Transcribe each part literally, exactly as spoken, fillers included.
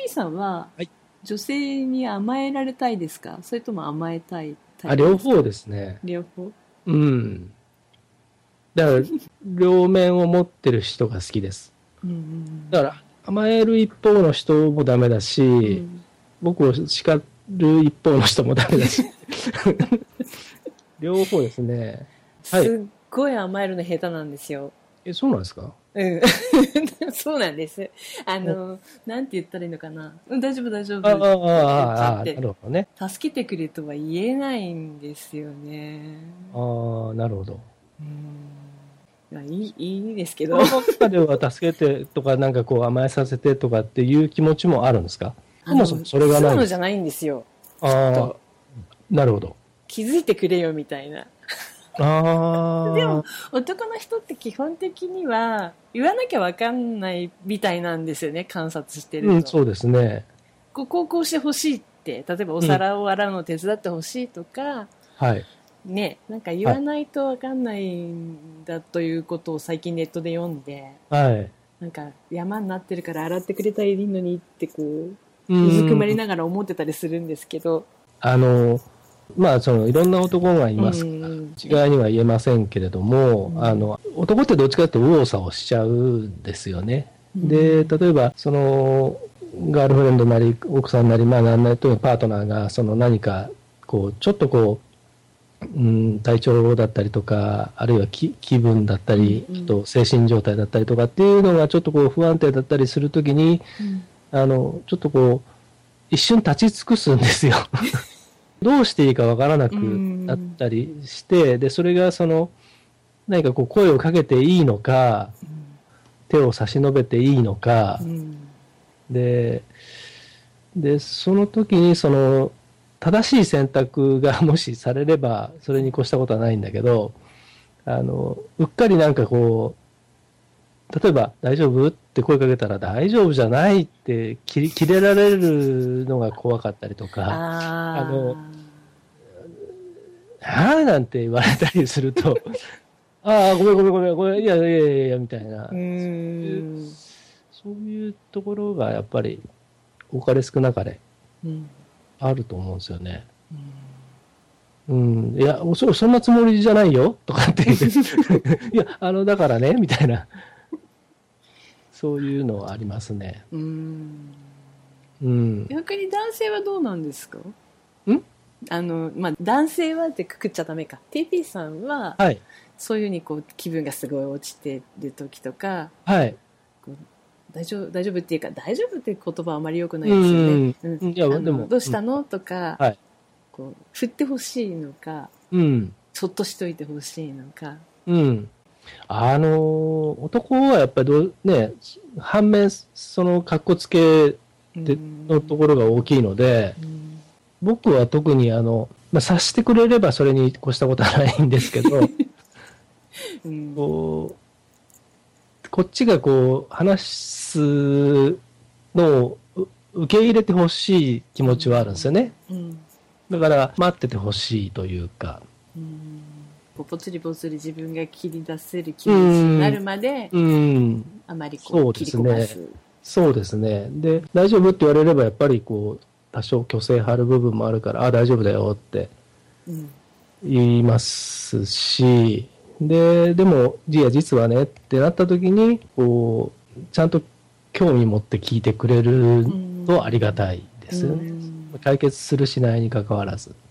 ー さんは、はい、女性に甘えられたいですか、それとも甘えたいタイプですか？ あ、両方ですね。 両方。 うん。だから両面を持ってる人が好きです。 うんうんうん、 だから甘える一方の人もダメだし、うん、僕を叱る一方の人もダメだし両方ですね。 はい、すっごい甘えるの下手なんですよ。 え、そうなんですか？ うん、そうなんです。あの、なんて言ったらいいのかな。うん、大丈夫大丈夫って言っちゃって、なるほどね。助けてくれとは言えないんですよね。 ああ、なるほど。 うん、いい、いいですけど。 この中では助けてとか、なんかこう甘えさせてとかっていう気持ちもあるんですか？そもそもそれがない。そういうのじゃないんですよ。 ああ、なるほど。 気づいてくれよみたいな。あでも男の人って基本的には言わなきゃ分かんないみたいなんですよね、観察してると。 うん、そうですね。 ここをこうしてほしいって、例えばお皿を洗うのを手伝ってほしいとか、うん、はいね、なんか言わないと分かんないんだということを最近ネットで読んで、はい、なんか山になってるから洗ってくれたらいいのにってこううずくまりながら思ってたりするんですけど、 あのまあ、そのいろんで男がいますから、うん、一概には言えませんけれども、うん、あの男ってどっちかというと右往左往しちゃうんですよね。うん、で例えばそのガールフレンドなり奥さんなり、まあ、何なりというパートナーがその何かこうちょっとこう、うん、体調だったりとか、あるいは気分だったり、うんうん、ちょっと精神状態だったりとかっていうのがちょっとこう不安定だったりするときに、うん、あのちょっとこう一瞬立ち尽くすんですよ。どうしていいかわからなくなったりして、で、それがその、何かこう声をかけていいのか、うん、手を差し伸べていいのか、うん、で、で、その時にその、正しい選択がもしされれば、それに越したことはないんだけど、あの、うっかりなんかこう、例えば、大丈夫って声かけたら、大丈夫じゃないって切り、切れられるのが怖かったりとか、ああの、あーなんて言われたりすると、ああ、ごめんごめんごめん、ごめん、いやいやいやいや、みたいな。うーん、そういうところがやっぱり、多かれ少なかれ、あると思うんですよね。うん、うん、いやそ、そんなつもりじゃないよ、とかって言って、いや、あの、だからね、みたいな。そういうのはありますね。うん。 うん。逆に男性はどうなんですか？んあの、まあ、男性はってくくっちゃダメか。ティーピー さんは、はい、そういうふうにこう気分がすごい落ちてる時とか、はい。こう大丈夫、大丈夫っていうか、大丈夫って言葉はあまり良くないですよね。うん。うん、いや、でも。どうしたの、うん、とか、はい。こう、振ってほしいのか、うん。そっとしといてほしいのか。 うん。あの、男はやっぱりどう、ね、反面、その、かっこつけのところが大きいので、うん、僕は特にあの、まあ、察してくれればそれに越したことはないんですけど、うん、こう、こっちがこう、話すのを受け入れてほしい気持ちはあるんですよね。うんうん、だから、待っててほしいというか、うんぽつりぽつり自分が切り出せる気持ちになるまで、うん、あまりこう切り込まず。 そうですね。で、大丈夫って言われればやっぱりこう、多少虚勢張る部分もあるから、あ、大丈夫だよって言いますし、うん、で、でも、いや、実はねってなった時に、こう、ちゃんと興味持って聞いてくれるとありがたいですよね。うん、解決するしないに関わらず。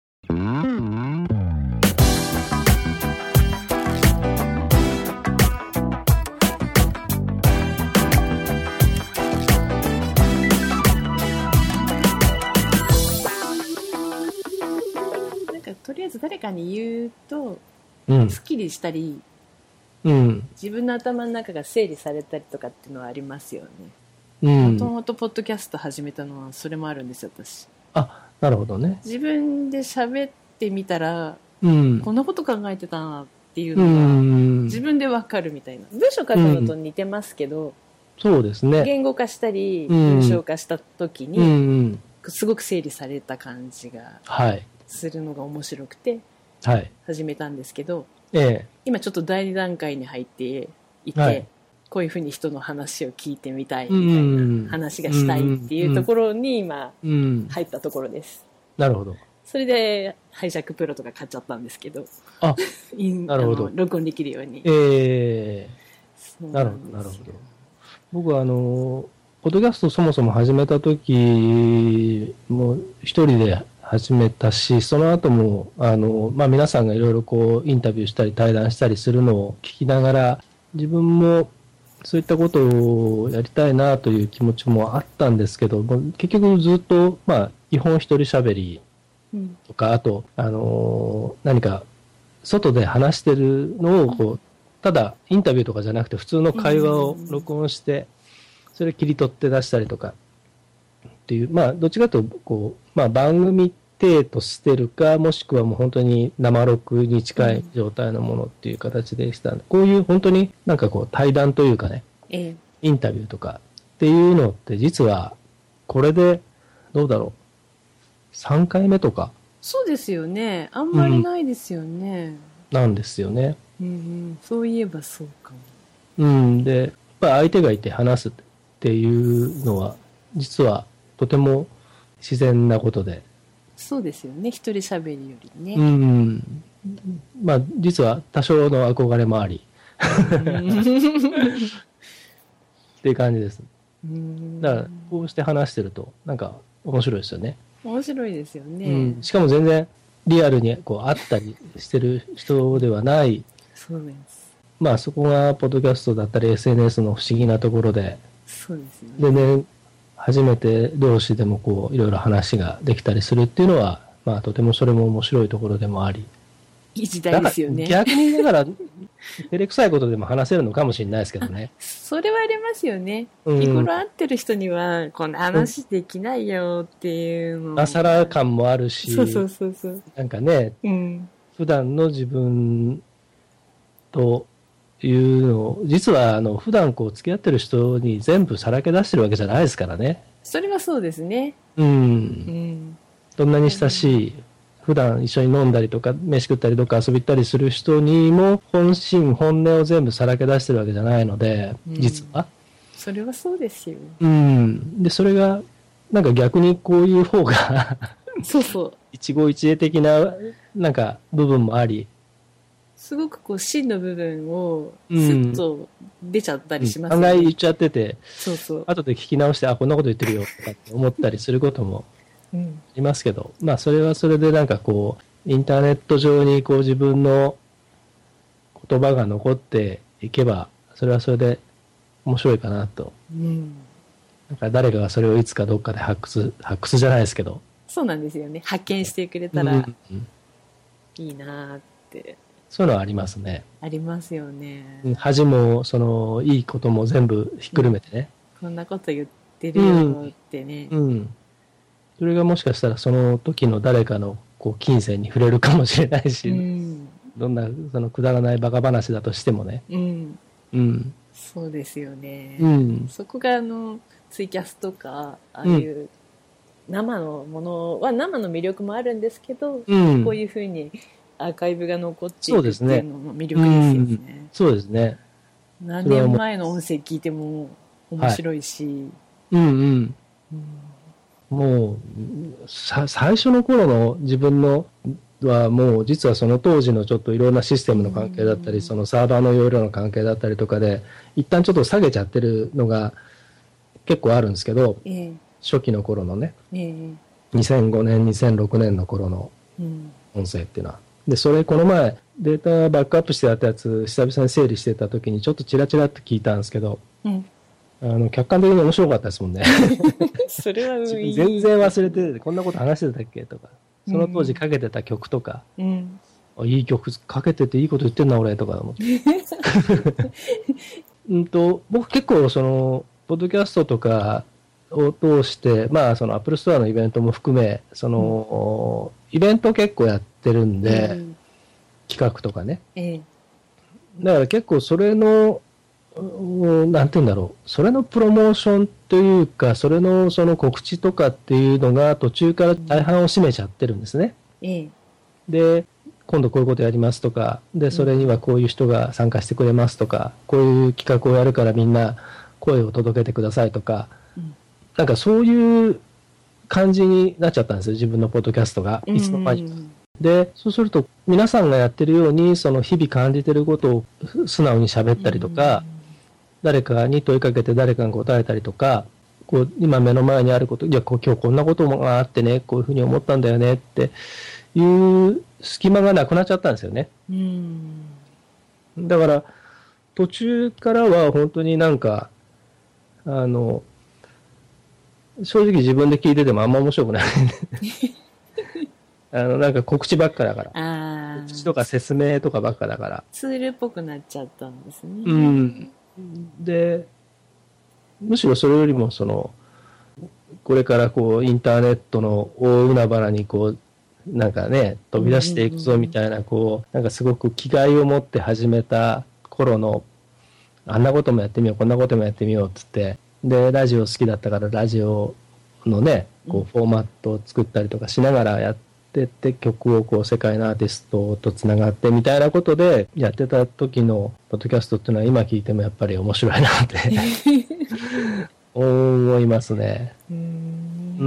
とりあえず誰かに言うと、うん、すっきりしたり、うん、自分の頭の中が整理されたりとかっていうのはありますよね。もともとポッドキャスト始めたのはそれもあるんですよ、私。 あ、なるほどね。 自分で喋ってみたら、うん、こんなこと考えてたなっていうのが、うん、自分でわかるみたいな。文章書くのと似てますけど、うん、 そうですね。 言語化したり、文章化した時に、うん、すごく整理された感じが、はい。するのが面白くて始めたんですけど、はい、ええ、今ちょっとだいに段階に入っていて、はい、 こういうふうに人の話を聞いてみたいみたいな話がしたいっていうところに今入ったところです。 なるほど。 それでハイジャックプロとか買っちゃったんですけど、 あ、なるほど。 録音できるように。 ええー、なるほどなるほど。僕はあのポッドキャストそもそも始めた時も一人で始めたし、その後もあのまあ皆さんがいろいろこうインタビューしたり対談したりするのを聞きながら、自分もそういったことをやりたいなという気持ちもあったんですけど、結局ずっとまあ基本一人喋りとか、うん、あとあの何か外で話してるのをこう、うん、ただインタビューとかじゃなくて普通の会話を録音して、それを切り取って出したりとかっていう、まあどっちかというとこう、まあ、番組体としてるか、もしくはもう本当に生録に近い状態のものっていう形でした、うん、こういう本当になんかこう対談というかね、ええ、インタビューとかっていうのって実はこれでどうだろうさんかいめとか。 そうですよね。あんまりないですよね。 うん、なんですよね。 うんうん、そういえばそうかも。うん、で、やっぱり相手がいて話すっていうのは実はとても自然なことで。 そうですよね。一人喋りよりね。 うん。まあ実は多少の憧れもあり。っていう感じです。だからこうして話してるとなんか面白いですよね。 面白いですよね。 うん、しかも全然リアルにこう会ったりしてる人ではない。 そうです。 まあそこがポッドキャストだったり エスエヌエス の不思議なところで。 そうですね。 でね、初めて同士でもこういろいろ話ができたりするっていうのは、まあとてもそれも面白いところでもあり。 いい時代ですよね。 逆にだから照れくさいことでも話せるのかもしれないですけどね。 それはありますよね。うん、日頃会ってる人にはこんな話できないよっていうの。 なさら感もあるし、 そうそうそうそう。 なんかね、うん、普段の自分というのを実はあの普段こう付き合ってる人に全部さらけ出してるわけじゃないですからね。 それはそうですね。 うん。うん、どんなに親しい。普段一緒に飲んだりとか飯食ったりどっか遊び行ったりする人にも本心本音を全部さらけ出してるわけじゃないので、うん、実はそれはそうですよ。 うんでそれがなんか逆にこういう方がそうそう一期一会的ななんか部分もあり、 すごくこう真の部分をスッと出ちゃったりしますよね。 案外言っちゃってて、 そうそう後で聞き直してあこんなこと言ってるよとかって思ったりすることもいますけど、うん、まあそれはそれでなんかこうインターネット上にこう自分の言葉が残っていけばそれはそれで面白いかなと、うん、なんか誰かがそれをいつかどっかで発掘発掘じゃないですけど、 そうなんですよね。発見してくれたらいいなって、 そういうのはありますね。 ありますよね。 恥もそのいいことも全部ひっくるめてね、 うん、こんなこと言ってるよってね、 うんうんそれがもしかしたらその時の誰かのこう金銭に触れるかもしれないし、うん、どんなそのくだらないバカ話だとしてもね、うんうん、そうですよね、うん、そこがあのツイキャスとかああいう生のものは生の魅力もあるんですけど、うん、こういうふうにアーカイブが残っているっていうのも魅力ですよね。 そうですね。 何年前の音声聞いても面白いし、はい、うんうん、うんもうさ最初の頃の自分のはもう実はその当時のちょっといろんなシステムの関係だったり、そのサーバーの容量の関係だったりとかで一旦ちょっと下げちゃってるのが結構あるんですけど、えー、初期の頃のね、えー、にせんごねんにせんろくねんの頃の音声っていうのは、でそれこの前データバックアップしてあったやつ久々に整理してた時にちょっとチラチラって聞いたんですけど、うんあの客観的に面白かったですもんね。 それは全然忘れててこんなこと話してたっけとか、その当時かけてた曲とか、うん、いい曲かけてていいこと言ってんな俺とか思ってうんと僕結構そのポッドキャストとかを通してまあそのアップルストアのイベントも含めその、うん、イベント結構やってるんで、うん、企画とかね、ええ、だから結構それのなんて言うんだろう、それのプロモーションというか、それのその告知とかっていうのが途中から大半を占めちゃってるんですね。ええ、で、 今度こういうことやりますとか、で、それにはこういう人が参加してくれますとか、こういう企画をやるからみんな声を届けてくださいとか、うん、なんかそういう感じになっちゃったんですよ、自分のポッドキャストが。いつの間にか。で、そうすると皆さんがやってるように、その日々感じてることを素直に喋ったりとか、誰かに問いかけて誰かが答えたりとか、こう今目の前にあること、いや、こう今日こんなことがあってね、こういうふうに思ったんだよねっていう隙間がなくなっちゃったんですよね。うん、だから途中からは本当になんか、あの、正直自分で聞いててもあんま面白くない。あの、なんか告知ばっかだから。あ告知とか説明とかばっかだから。 ツールっぽくなっちゃったんですね。 うん。で、むしろそれよりもその、これからこう、インターネットの大海原にこう、なんかね、飛び出していくぞみたいな、こう、なんかすごく気概を持って始めた頃の、あんなこともやってみよう、こんなこともやってみようっつって、で、ラジオ好きだったから、ラジオのね、こう、フォーマットを作ったりとかしながらやってって、曲をこう、世界のアーティストとつながってみたいなことでやってた時のポッドキャストっていうのは今聞いてもやっぱり面白いなって思いますね。うん。うん。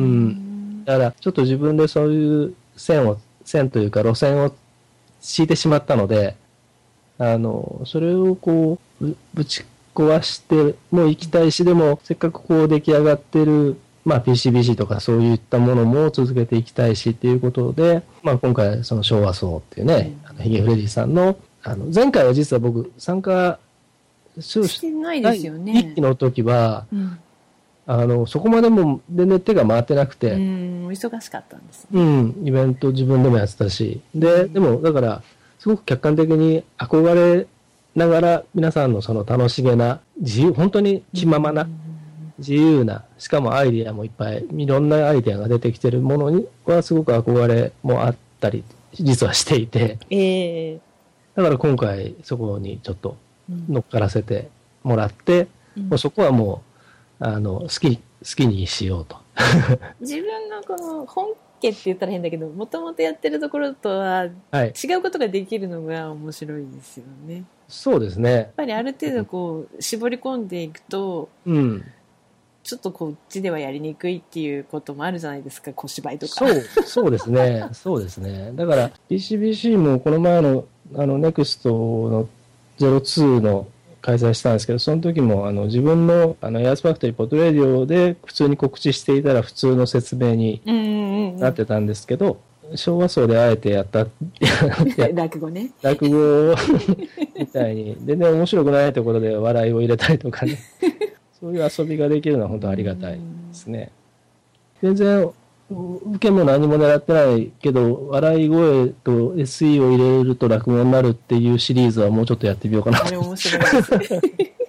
だから、ちょっと自分でそういう線を、線というか路線を敷いてしまったので、あの、それをこう、ぶ、ぶち壊しても行きたいし、でも、せっかくこう出来上がってる、まあ ピーシービーシー とかそういったものも続けていきたいしっていうことで、まあ今回その昭和層っていうね、うん、あのヒゲフレディさんの、あの、前回は実は僕参加してないですよね。 いっきの時は、うん、あの、そこまでも全然手が回ってなくて、 うん、忙しかったんですね。うん、イベント自分でもやってたし、で、でもだから、すごく客観的に憧れながら皆さんのその楽しげな、自由、本当に気ままな、自由な、しかもアイディアもいっぱい、いろんなアイディアが出てきてるものにはすごく憧れもあったり、実はしていて、えー、だから今回そこにちょっと乗っからせてもらって、うん、もうそこはもう、あの、好き、好きにしようと。 自分のこの本家って言ったら変だけど、もともとやってるところとは違うことができるのが面白いですよね。はい、 そうですね。 やっぱりある程度こう絞り込んでいくと、うん、ちょっとこっちではやりにくいっていうこともあるじゃないですか、小芝居とか。 そう、そうですね。そうですね。だから ピーシービーシー もこの前のあの ネクスト のゼロツーの開催したんですけど、その時もあの自分のあのエアースファクトリーポッドレディオで普通に告知していたら普通の説明になってたんですけど、うんうんうん、昭和層であえてやった落語ね。 落語みたいに全然面白くないところで笑いを入れたりとかね。そういう遊びができるのは本当ありがたいですね。全然受けも何も狙ってないけど、笑い声と エスイー を入れると落語になるっていうシリーズはもうちょっとやってみようかな。 あれ面白いですね。